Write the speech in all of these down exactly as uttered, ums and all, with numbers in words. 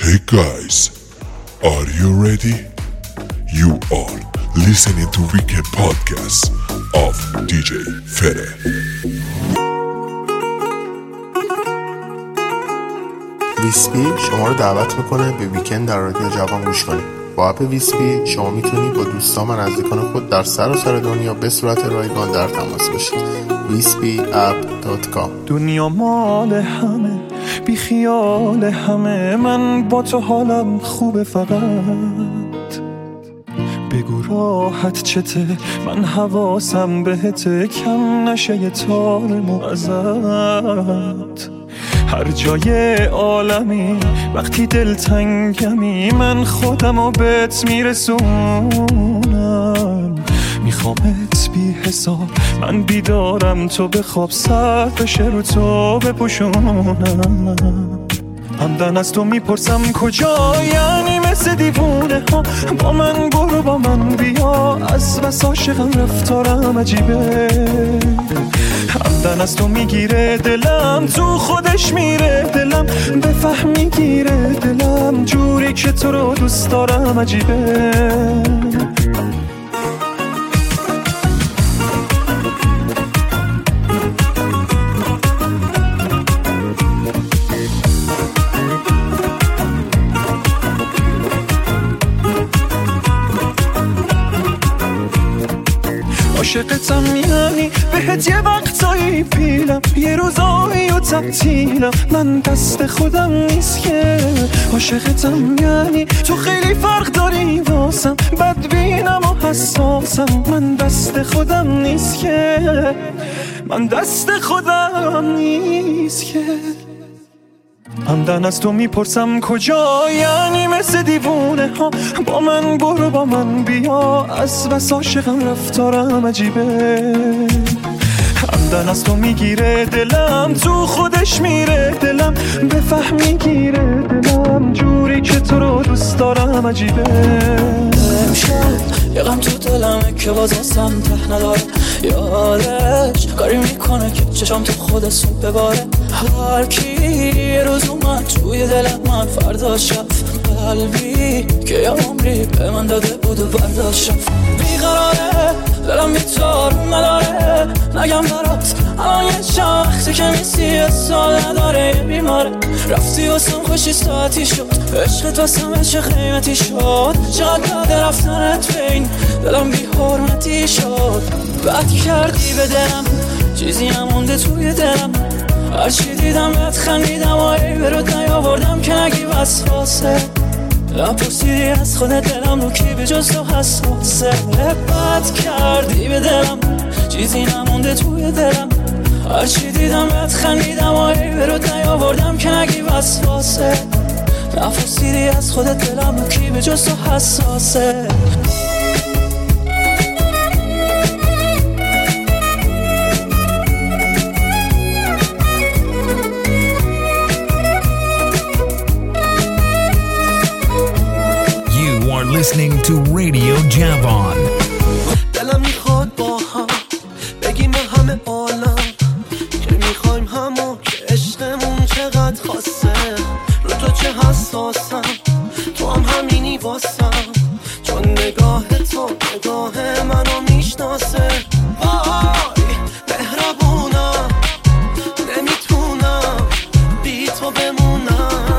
Hey guys, are you ready? You are listening to Weekend Podcast of دی جی فره. ویسپی شما رو دعوت میکنه به ویکند در رادیو جوان گوش کنید. با اپ ویسپی شما میتونید با دوستان و نزدیکان خود در سراسر دنیا به صورت رایگان در تماس باشید. ویسپی اپ دات کام. دنیا مال همه، بی خیال همه، من با تو حالم خوبه، فقط بگو راحت چته، من حواسم بهته، کم نشه یه تار موزت. هر جای عالمی وقتی دلتنگمی، من خودمو بهت میرسونم. میخوامت بی حساب، من بیدارم تو بخواب، سر بشه رو تو بپوشونم. همدن از تو میپرسم کجا، یعنی مثل دیوونه ها با من برو با من بیا، از بس عاشقم رفتارم عجیبه. همدن از تو میگیره دلم، تو خودش میره دلم، بفهم میگیره دلم، جوری که تو رو دوست دارم عجیبه. عاشقتم یعنی بهت یه وقتایی پیلم، یه روزایی و تعطیلم، من دست خودم نیست که. عاشقتم یعنی تو خیلی فرق داری واسم، بدبینم و حساسم، من دست خودم نیست که، من دست خودم نیست که. همدن از تو میپرسم کجا، یعنی مثل دیوونه ها با من برو با من بیا، از بس عاشقم رفتارم عجیبه. همدن از تو میگیره دلم، تو خودش میره دلم، بفهم میگیره دلم، جوری که تو رو دوست دارم عجیبه. امشب یه غم تو دلمه که باز واسم ته نداره، یادش کاری میکنه که چشم تو خود صبح بباره. هر کی یه روز اومد توی دلم، من فرداش رفت، قلبی که یه عمری به من داده بود و برداشت رفت. بیقراره دلم بیتار نداره، نگم برات الان یه شخصی که میسی سال نداره، یه بیماره. رفتی واسم خوشی ساعتی شد، عشقت واسم چه قیمتی شد، چقدر داده رفتنت بین دلم بی حرمتی شد. بد کردی به دلم، چیزی هم مونده توی دلم، هرچی دیدم بهت خندیدم و ای برات نیاوردم که نگی وسواسه. نپرسیدی از خودت دلم رو کی به جز تو حساسه. بد کردی به دلم، چیزی نمونده توی دلم، هرچی دیدم بهت خندیدم و ای برات نیاوردم که نگی وسواسه. نپرسیدی از خودت دلم رو کی به جز تو حساسه. Listening to Radio Javan. دلم میخواد با هم بگیم همه عالم که میخوایم همو، که عشقمون چقدر خاصه. رو تو چه حساسم، تو هم همینی واسم، چون نگاه تو نگاه منو میشناسه. وای مهربونم، نمیتونم بی تو بمونم.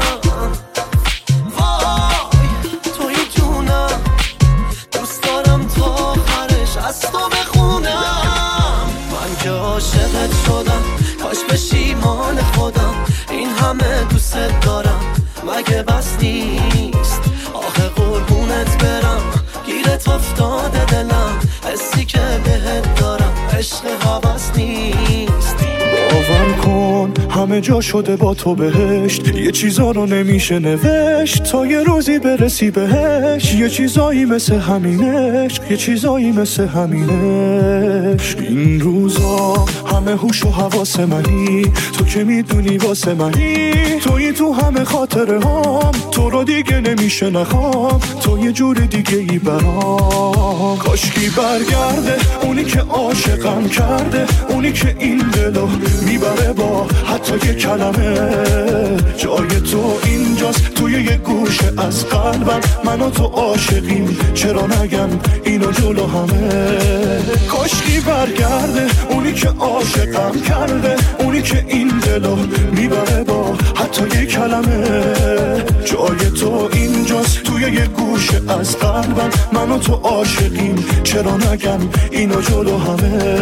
عاشقت شدم، کاش بشی مال خودم، این همه دوست دارم، مگه بس نیست؟ آخه قربونت برم، گیرت افتاده دلم، حسی که بهت دارم عشق هوس نیست. باور کن همه جا شده با تو بهشت، یه چیزا رو نمیشه نوشت تا یه روزی برسی بهش. یه چیزایی مثل همینش، یه چیزایی مثل همینش. این روزا همه هوش و حواس منی، تو که میدونی واسه منی، توی تو همه خاطره هام، تو رو دیگه نمیشه نخوام، تو یه جور دیگه ای برام. کاشکی برگرده اونی که عاشقم کرده، اونی که این دلو میبره با حتی حتی یه کلمه. جای تو اینجاست توی یه گوشه از قلبم، من و تو عاشقیم چرا نگم اینو جلو همه. کاشکی برگرده اونی که عاشقم کرده، اونی که این دلو میبره با حتی یه کلمه. جای تو اینجاست توی یه گوشه از قلبم، من و تو عاشقیم چرا نگم اینو جلو همه.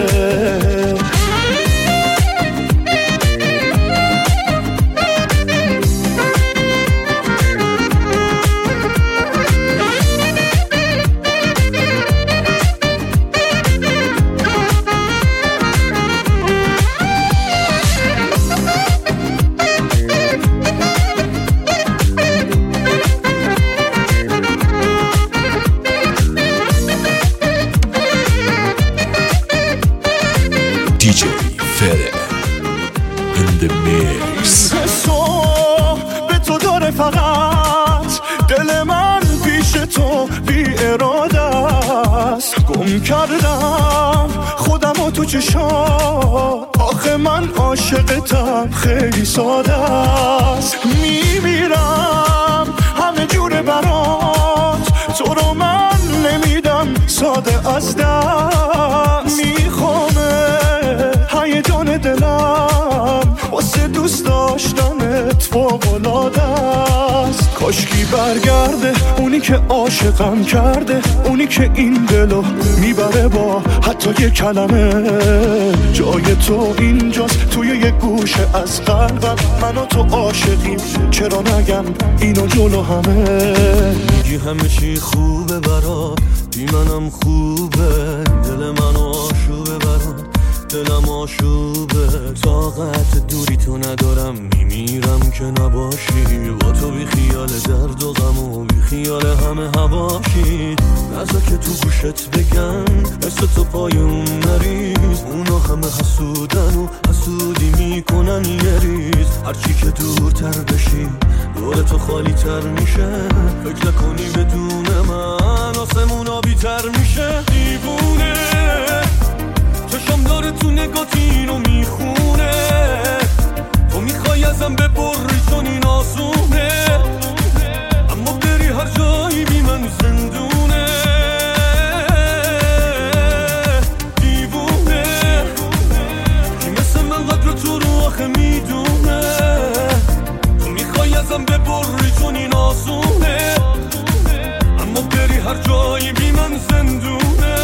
دی جی فره in the mix. به تو داره فقط دل من پیش تو بی اراده است. گم کردم خودم و تو چشات، آخه من عاشقتم خیلی ساده است. میمیرم همه جور برات، تو رو من نمیدم ساده از دست. میخوامه هیجان دلم واسه دوست داشتنت فوق‌العاده است. کاشکی برگرده اونی که عاشقم کرده، اونی که این دلو میبره با حتی یه کلمه. جای تو اینجاست توی یه گوشه از قلبم، من و تو عاشقیم چرا نگم اینو جلو همه. میگی همه چی خوبه برات، بی منم خوبه، دل منو آشوبه برات، دلم آشوبه. طاقت دوری تو ندارم، میمیرم که نباشی. با تو بی خیال درد و غم و بی خیال همه هواشی. نزا که تو گوشت بگن مثل تو پای اون نریز، اونا همه حسودن و حسودی میکنن یه ریز. هرچی که دورتر بشی دور تو خالی تر میشه، فکر نکنی بدون من آسمون آبی تر میشه. دیوونه چشم داره تو نگات اینو میخونه، تو میخوای ازم ببری چون این آسونه، اما بری هر جایی بی من زندونه. دیوونه کی مثل من قدر تو رو آخه میدونه، تو میخوای ازم ببری چون این آسونه، اما بری هر جایی بی من زندونه.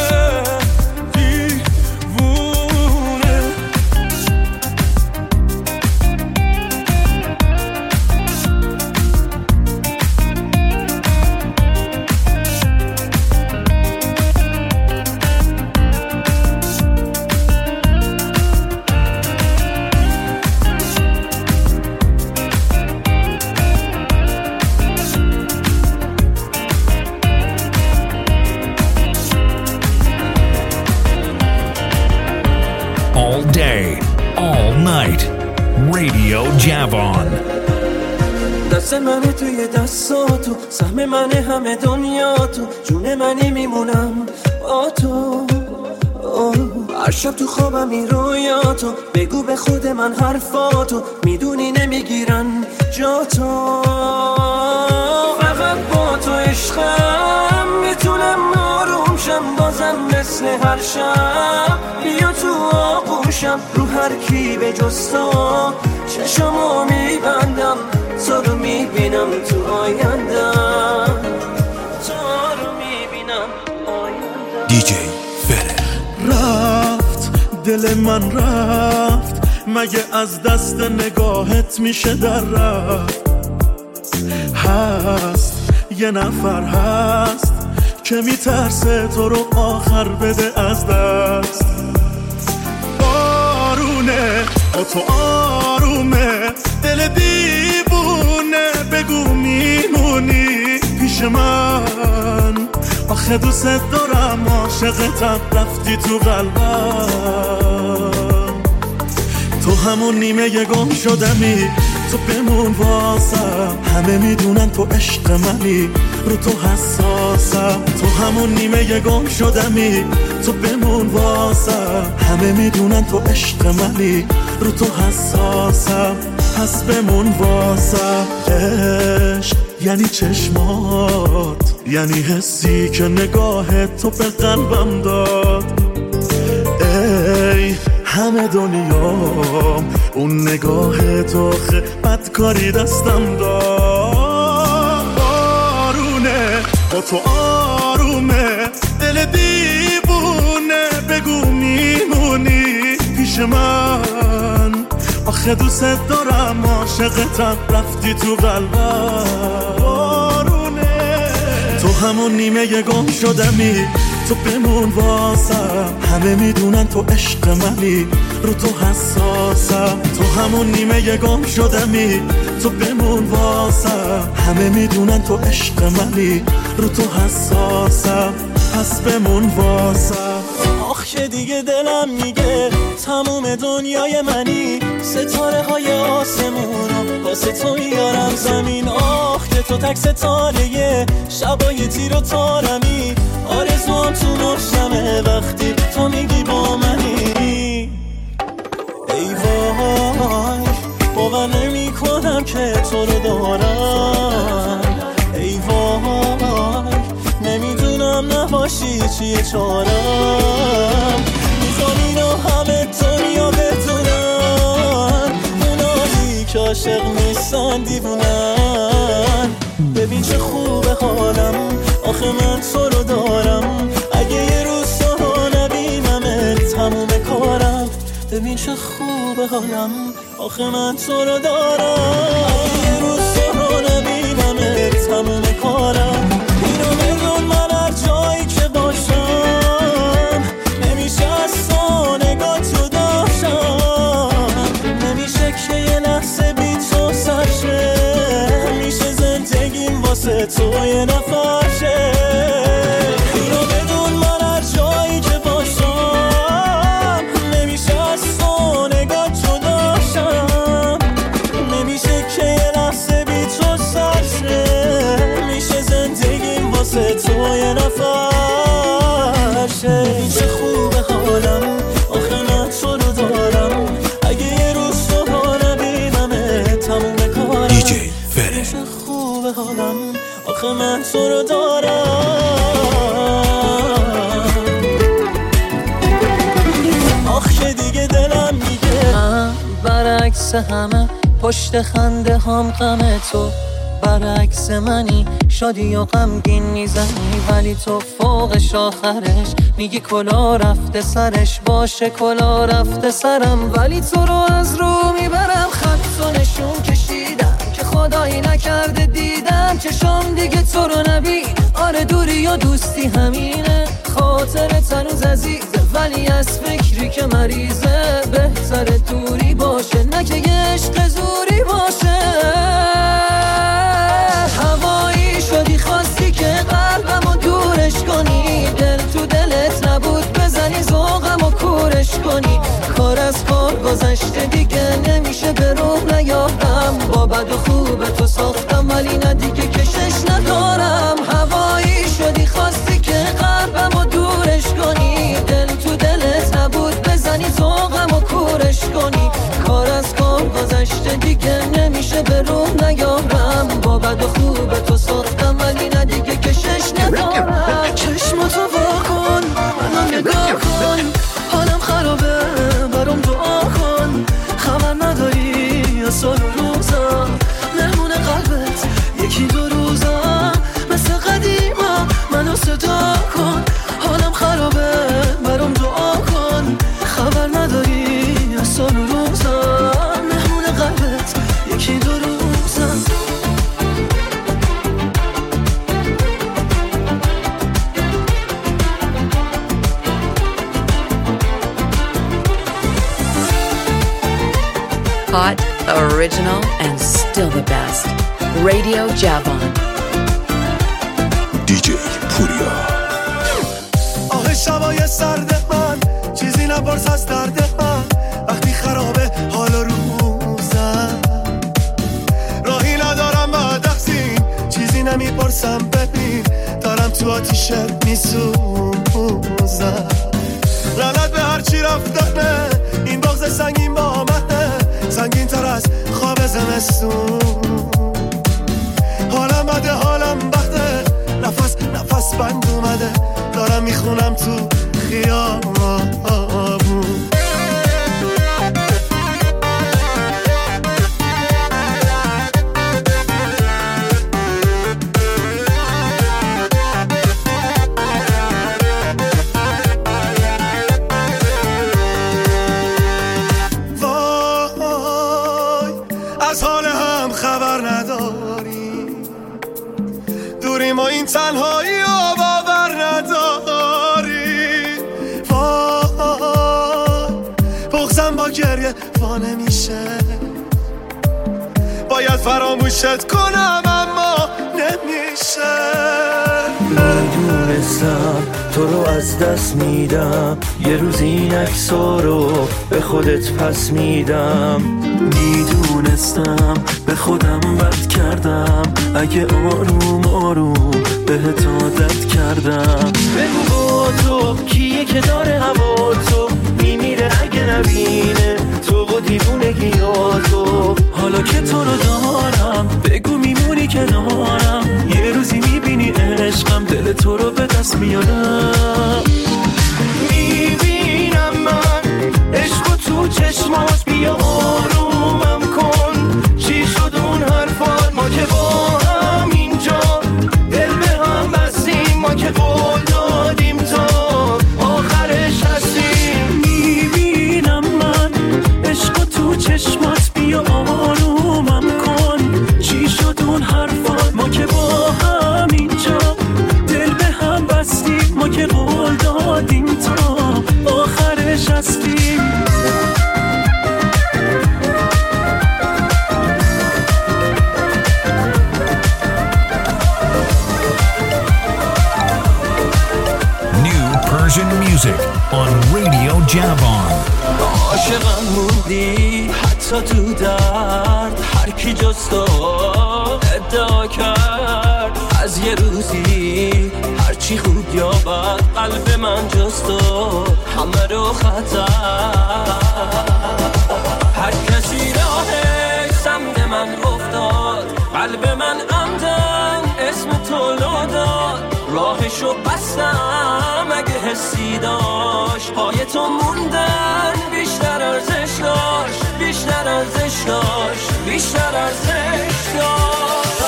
All day, all night, Radio Javon. دست منه توی دستاتو، سهم منه همه دنیا تو، جون منی میمونم با تو. هر شب تو خوابم این رویاتو، بگو به خود من حرفاتو، میدونی نمیگیرن جا تو. فقط با تو عشقم میتونم آروم شم، بازم مثل هر شب بیا تو آغوشم. رو هر کی به جز تو چشمو میبندم، تو رو میبینم تو آیندم، تو رو میبینم آیندم. دی جی فره. رفت دل من رفت، مگه از دست نگاهت میشه در رفت. هست یه نفر هست که میترسه تو رو آخر بده از دست. بارونه با تو آرومه، دل دیوونه، بگو میمونی پیش من. آخه دوست دارم عاشقتم، رفتی تو قلبم. تو همون نیمه گم شدمی، تو بمون واسم. همه میدونن تو عشق منی، رو تو حساسم، تو همون نیمه گم شدمی. تو بمون واسم. همه میدونن تو عشق منی، رو تو حساسم، پس بمون واسم. عشق یعنی چشمات، یعنی حسی که نگاه تو به قلبم داد. ای همه دنیام اون نگاه تو خه بدکاری دستم داد. بارونه با تو آرومه، دل دیوونه، بگو میمونی پیش من. آخه دوست دارم، عاشقتم، رفتی تو قلبم. بارونه تو همون نیمه گم شدمی، تو بمون واسم. همه میدونن تو عشق منی، رو تو حساسم، تو همون نیمه گم شدمی. تو بمون واسم. همه میدونن تو عشق منی، رو تو حساسم، پس بمون واسم. آخ که دیگه دلم میگه تموم دنیای منی، ستاره های آسمونو واسه تو میارم زمین. آخ که تو تک ستاره شبای تیر و تارمی، آرزوام تو نشمه وقتی تو میگی با منی. ای وای باور نمی کنم که تو رو دارم. ای وای نمیدونم نباشی چیه چارم. میخوام اینو همه دنیا بدونن، اونایی که عاشق نیستن دیوونن. ببین چه خوبه حالم، آخه من تو رو دارم. اگه یه روز تو رو نبینم تموم کارم. ببین چه خوبه حالم، آخه من تو رو دارم. اگه یه روز تو رو نبینم تموم کارم. اینو بدون من هر جایی که باشم، نمیشه از تو نگاه تو داشتم. نمیشه که یه لحظه بی تو سرشه، میشه زندگیم واسه تو یه نفرشه. اینو بدون من هر جایی که باشم، نمیشه از تو نگاه تو داشتم. نمیشه که یه لحظه بی تو سرشه، میشه زندگیم واسه تو یه نفرشه. چه خوبه حالم، آخه من تو رو دارم. اگه یه روز تو رو نبینم تموم کارم. دیجی فره. چه خوبه حالم، آخه من تو رو دارم. آخه دیگه دلم میگه من برعکس همه، پشت خنده هم غم تو. برعکس منی، شادی و غمگین میزنی، ولی تو فوقش آخرش میگی کلا رفته سرش. باشه کلا رفته سرم، ولی تو رو از رو میبرم. خط و نشون کشیدم که خدایی نکرده دیدم چشام دیگه تو رو نبی. آره دوری و دوستی همینه، خاطرت هنوز عزیزه، ولی از فکری که مریضه. بهتر دوری باشه، نه که یه عشق زوری باشه. هوایی شدی خواستی که قلبمو دورش کنی، دل تو دلت نبود بزنی ذوقمو کورش کنی. کار از کار گذشته دیگه نمیشه به روح نیارم. با بد و خوب تو ساختم ولی نه دیگه کشش ندارم. هوایی شدی خواستی که قلبمو دورش کنی، دل تو دلت نبود بزنی ذوقمو کورش کنی. کار از کار گذشته دیگه نمیشه به روح نیارم. با بد و خوب تو ساختم ولی نه دیگه کشش ندارم. چشماتو وا کن، منو نگاه کن، حالم خرابه برام دعا کن. خبر نداری از سال و روزا، مهمون قلبت یکی دو روزا. مثل قدیما منو صدا کن، حالم خرابه برام دعا کن. خبر نداری از سال و روزا، مهمون قلبت یکی دو روزا. Hot, original, and still the best. Radio Javon. دیجی پوریا. آه شبای سرد من، چیزی نپرس از درد من. وقتی خرابه حال روزم، نمیپرسم ببین دارم تو آتیشت میسوزم. لعنت به هرچی رفتنه، این بغض سنگین با منه، سنگین تر از خواب زمستون. حالم بده حالم بده، نفس نفس بند اومده، دارم میخونم تو خیابون. ما این تنهایی رو باور نداری، وای بغضم با گریه وا نمیشه، باید فراموشت کنم اما نمیشه. میدونستم تو رو از دست میدم، یه روز این عکس‌ها رو به خودت پس میدم. میدونستم به خودم بد کردم، اگه آروم آروم بهت عادت کردم. بگو با تو کیه که داره هوا تو میمیره اگه نبینه تو و دیوونگی ها تو. حالا که تو رو دارم بگو میمونی کنارم، یه روزی میبینی عشقم دل تو رو به دست میارم. میبینم من عشق تو چشمات، بیا آرومم کن، چی شد اون حرفات؟ ما که با هم اینجا دل به هم بستیم، ما که قول دادیم تا آخرش هستیم. میبینم من عشق تو چشمات، بیا آرومم کن، چی شد اون حرفات؟ ما که با هم اینجا دل به هم بستیم، ما که قول دادیم تا آخرش هستیم. Persian music on Radio Javan. عاشقم موندی حتی تو درد، هر کی جز تو ادعا کرد از یه روزی هرچی خوب یا بد قلب من جز تو همه رو خطر. هر کسی راهش سمت من افتاد، قلب من عمدن اسم تو لو داد، راهشو بستم اگه حسی داشت، پای تو موندن بیشتر ارزش داشت، بیشتر ارزش داشت، بیشتر ارزش داشت.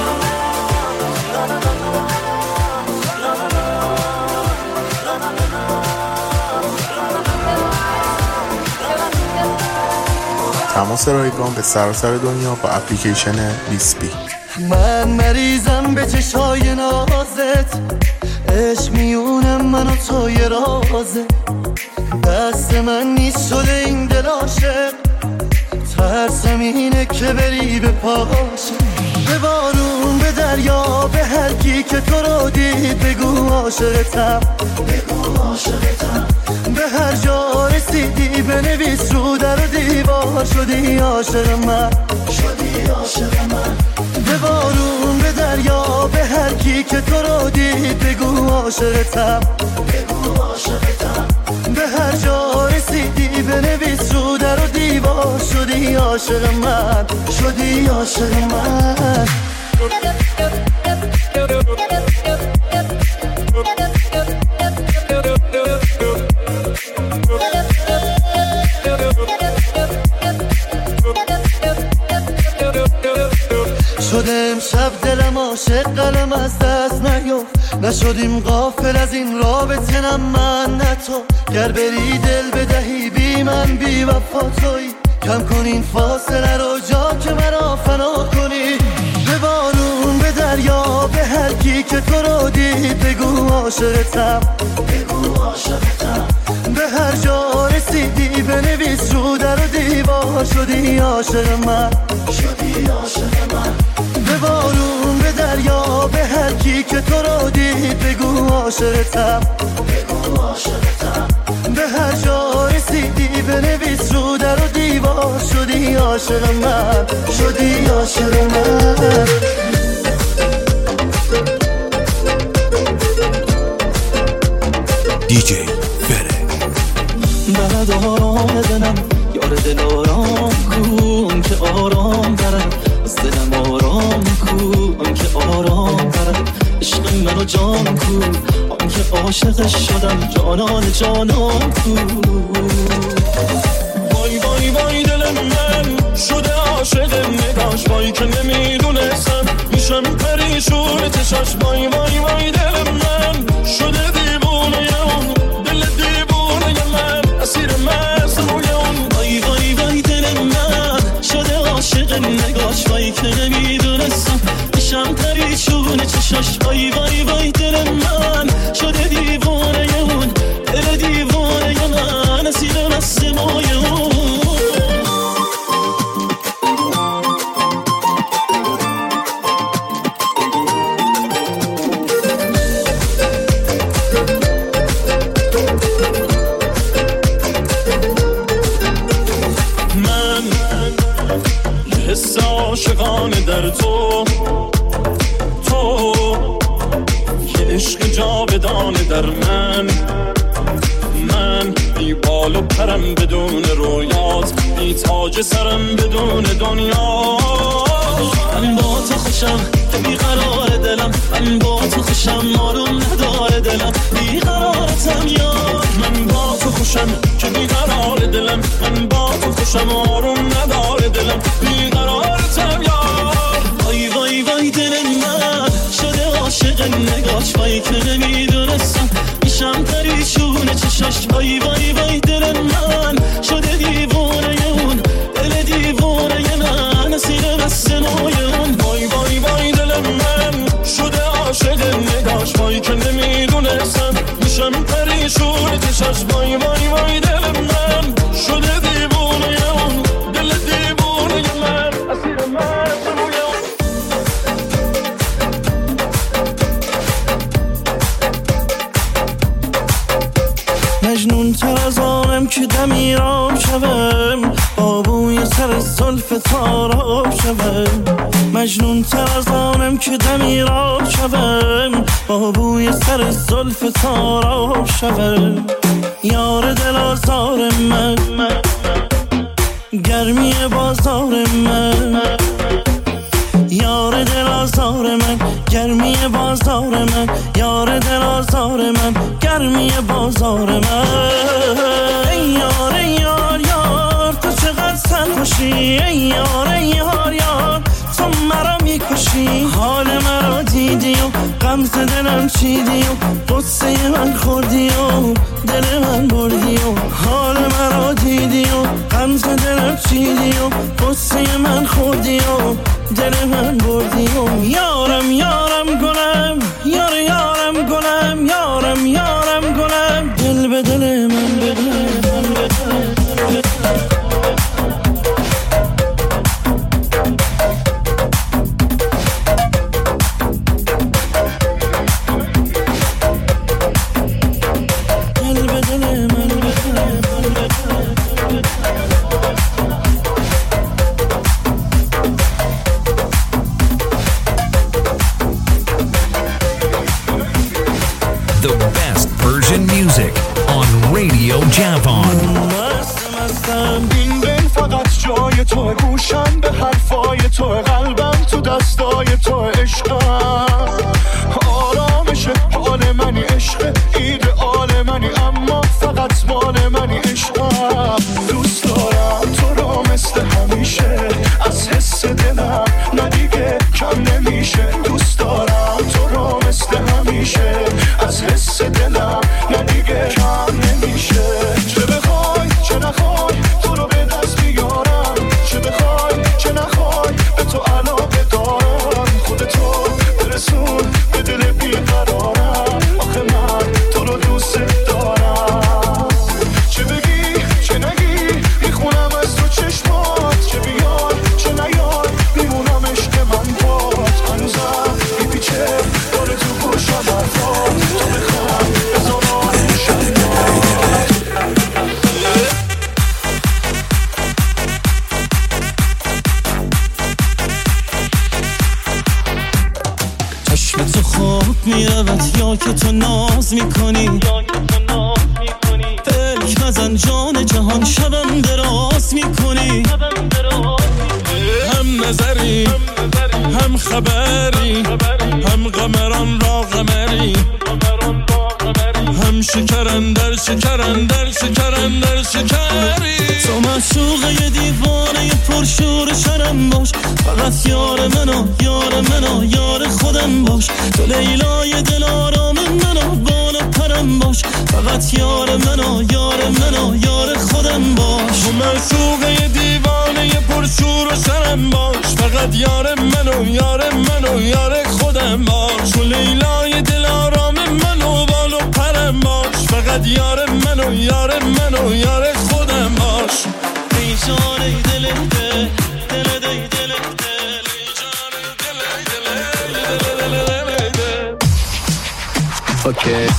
تماس رایگان به سراسر دنیا با اپلیکیشن ویسپی. من مریضم به چشای نازت، عشق میونم من و تو یه رازه، دست من نیست شده این دل عاشق، ترسم اینه که بری به پاشه. به بارون به دریا به هر کی که تو رو دید بگو عاشقتم، بگو عاشقتم. به هر جا رسیدی بنویس رو در و دیوار شدی عاشق من، شدی عاشق من. به بارون به دریا به هر کی که تو رو دید بگو عاشقتم، بگو عاشقتم. به هر جا رسیدی بنویس رو در و دیوار شدی عاشق من، شدی عاشق من. شده امشب دلم عاشق قلم از دست نیفت، نشدیم غافل از این رابطه نه من نه تو. گر بری دل بدهی بی من بی وفا تویی، کم کن این فاصله رو جا که مرا فنا کنی. به بارون به دریا به هر کی که تو رو دید بگو عاشقتم، بگو عاشقتم. به هر جا رسیدی بنویس رو در و دیوار شدی عاشق من، شدی عاشق من. به بارون به دریا به هر کی که تو رو دید بگو عاشقتم، بگو عاشقتم. به هر جا رسیدی بنویس رو در و دیوار شدی عاشق من، شدی عاشق من. منو جان کو، آن که عاشقش شدم جانان جانان کو. وای وای وای دل من شده عاشق نگاش، وای که نمیدونستم میشم پریشون چشاش. وای وای وای دل من شده دیوونه اون، دل دیوونه من اسیر مزروی اون. وای وای وای دل من شده عاشق نگاش، وای که نمیدونستم میشم پریشون چشاش. وای وای وای دل من شده دیوونه اون، دل دیوونه من اسیر مزروی اون. عاشقانه در تو، تو که عشق جاودانه در من. من بی بال و پرم بدون رویات، بی تاج سرم بدون دنیا. من با تو خوشم که بی قرار دلم، من با تو خوشم آروم نداره دلم، بی قرارتم یار. من با تو خوشم که بی قرار دلم، من با تو خوشم آروم نداره دلم، بی قرارتم یار. وای وای وای دل من شده عاشق نگاش، وای که نمیدونستم میشم پریشون چشاش. وای وای وای دل من شده دیوونه اون، دل دیوونه من اسیر مسنوی اون. وای وای وای دل من شده عاشق نگاش، وای که نمیدونستم میشم پریشون چشاش. وای وای وای دل من شده دیوونه اون، دل دیوونه من اسیر مسنوی اون. مجنون تر از آنم که دمیرام شوم، با بوی سر زلف تاراب شوم. مجنون تر از آنم که دمیرام شوم، با بوی سر زلف تاراب شوم. یار دل آزار من، گرمی بازار من. یار دل آزار من، گرمی بازار من. یار دل آزار من، گرمی بازار من. ای یار ای یار یار تو چقدر سرخوشی، ای یار ای یار یار تو مرا میکشی. حال مرا دیدی و غمز دلم چیدی و قصه من خوردی و دل من بردی و. حال مرا دیدی و غمز دلم چیدی و قصه من خوردی و دل من بردی و. یارم یارم گلم، یار یارم گلم، یارم یارم گلم، دل به دل من بده. این دل فقط جای تو، گوشم به حرفای تو، قلبم تو دستای تو. عشقم آرامش حال منی، عشق ایدئال منی، اما فقط مال منی. عشقم دوست دارم تو رو مثل همیشه، از حس دلم نه دیگه کم نمیشه. دوست دارم تو رو مثل همیشه، از حس دلم نه دیگه کم نمیشه. چه بخوای چه نخوای تو رو به دست بیارم، چه بخوای چه نخوای به تو علاقه دارم. خودتو برسون به دل بیقرارم، آخه من تو رو دوست دارم. چه بگی چه نگی میخونم از تو چشمات، چه بیای چه نیای میمونم عشق من باد. هنوزم میپیچه داره تو گوشم حرفات، تو بخوام بذارم شبات. چشم تو خواب میرود یا که تو ناز میکنی، فکر نزن جان جهان شبم دراز میکنی. هم نظری هم خبری، هم قمران را قمری. شکرن در شکرن در شکرن در شکری. تو معشوقه یه دیوانه یه پرشور شرم باش، فقط یار منو یار منو یار خودم باش. تو لیلای دل آرام منو بالا پرم باش، فقط یار منو یار منو یار خودم باش. تو معشوقه یه دیوانه یه پرشور شرم باش، فقط یار منو یار منو یار خودم باش. تو لیلای دل آرام منو بالا پرم باش، فقط یار منو یار منو یار خودم باش. ای جان ای دل دل دل دل دل اوکی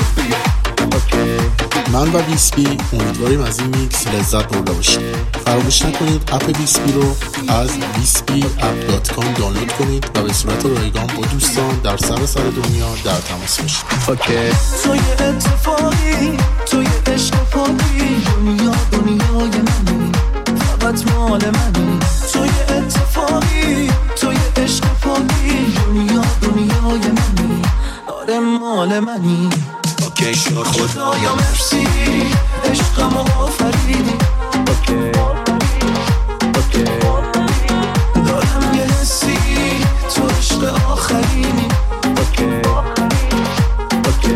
من و ویسپی امیدواریم از این میکس لذت برده باشید. فراموش نکنید اپ ویسپی رو از ویسپی اپ دات کام دانلود کنید و به صورت رایگان با دوستان در سراسر دنیا در تماس باشید. اوکی تو یه اتفاقی تو یه عشق پاکی، دنیا دنیای منی فقط مال منی. تو یه اتفاقی تو یه عشق پاکی، دنیا دنیای منی آره مال منی. اوکی شد خدایا مرسی عشقم آفریدی. اوکی اوکی دارم یه حسی تو عشق آخرینی. اوکی اوکی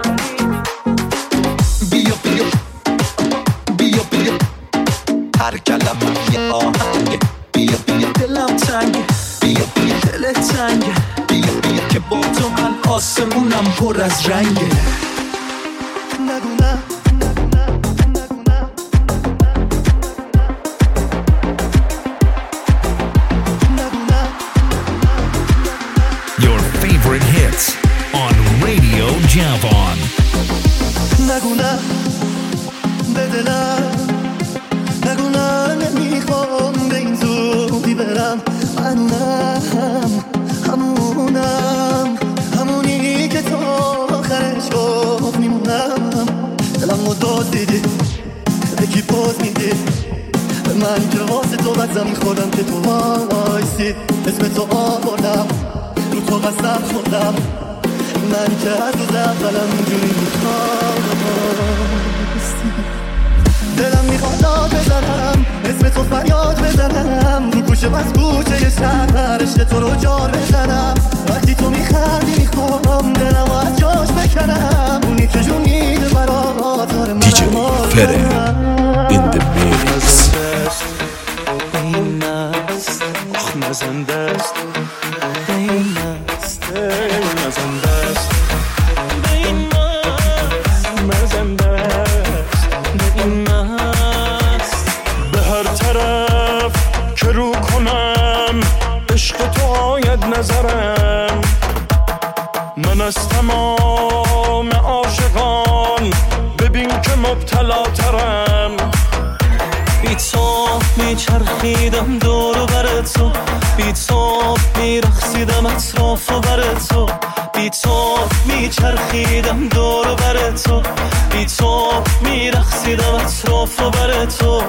بیا بیا بیا بیا هر کلمه یه آهنگ. بیا بیا دلم تنگ بیا بیا دل تنگ. بیا بیا که با تو من آسمونم پر از رنگه. Your favorite hits on Radio Javon. نگو نه به دلم، نگو نه نمیخوام به این زودی برم. منونم همونم همونی که تا آخرش گفت میمونم. دلم رو داد دیدی یکی پاس میدی به من که واسه تو بد زمین خودم که تو وایسی. اسم تو آوردم رو تو قسم خوردم، من که از روز اولم جوری میخواستی. دلم میخواد داد بزنم اسم تو فریاد بزنم، رو گوشه بس کوچه شهر عشق تو رو جار بزنم. وقتی تو میخندی میخوام دلم از جاش بکنم، اونی که جون میده برات آره من دیجی فره in the mix. این است آخ مزنده است، این است مزنده است، این است مزنده است، این است. به هر طرف که رو کنم عشق تو آید نظرم. من از تمام عاشقان ببین که مبتلا ترم. بی تو میچرخیدم دور و بر تو، بی تو میرخصیدم اطراف و بر تو، بی تو میچرخیدم دور و بر تو، بی تو میرخصیدم اطراف و بر تو.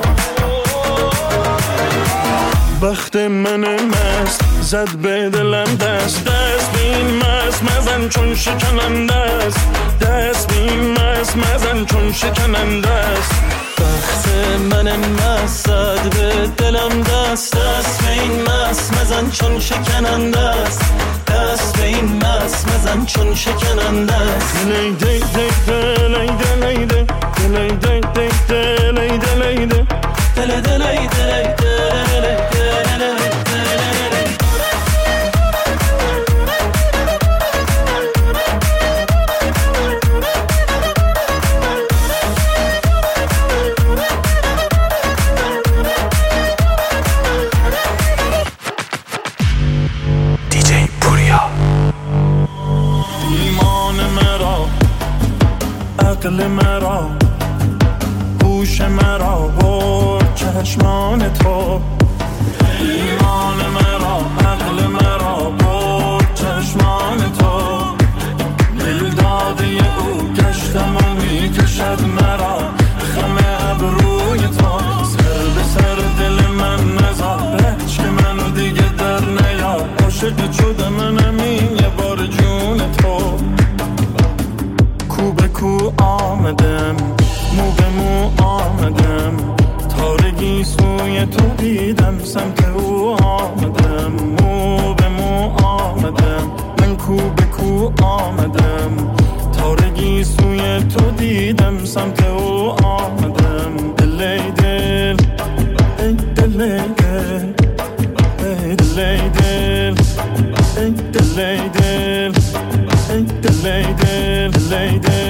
بخت من مست زد به دلم دست، دست بین مست مزن چون شکننده است، دست بین مست مزن چون شکننده است. بخت من مست زد به دلم دست، دست به این مست مزن چون شکننده است، دست به این مست مزن چون شکننده است. دلی دی دی دلی دلی دی دلی دی دی دلی دلی دی دلی دلی دلی دلی عقل مرا هوش مرا برد چشمان تو. ایمان مرا عقل مرا برد چشمان تو. دل داده او گشتم و میکشد مرا خم ابروی تو. سر به سر دل من نزار که منو دیگه در نیار. عاشق شده منم این یه بار جون تو. کو به کو آ کو به کو آمدم، تارگی سوی تو دیدم، سمت او آمدم. دلی دل ای دلی دل ای دلی دل ای دلی دل ای دلی دل دلی دل